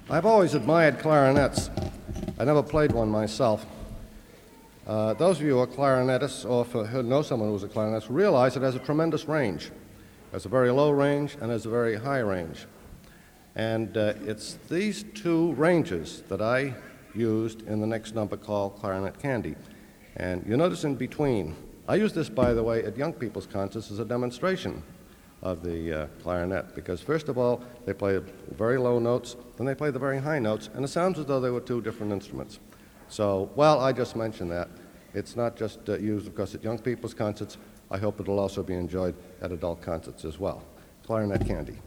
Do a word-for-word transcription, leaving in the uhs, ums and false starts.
I've always admired clarinets. I never played one myself. Uh, those of you who are clarinetists or for, who know someone who's a clarinetist realize it has a tremendous range. There's a very low range and there's a very high range. And uh, it's these two ranges that I used in the next number called Clarinet Candy. And you notice in between, I use this, by the way, at young people's concerts as a demonstration of the uh, clarinet, because first of all, they play very low notes, then they play the very high notes, and it sounds as though they were two different instruments. So, well, I just mentioned that. It's not just uh, used, of course, at young people's concerts. I hope it'll also be enjoyed at adult concerts as well. Clarinet Candy.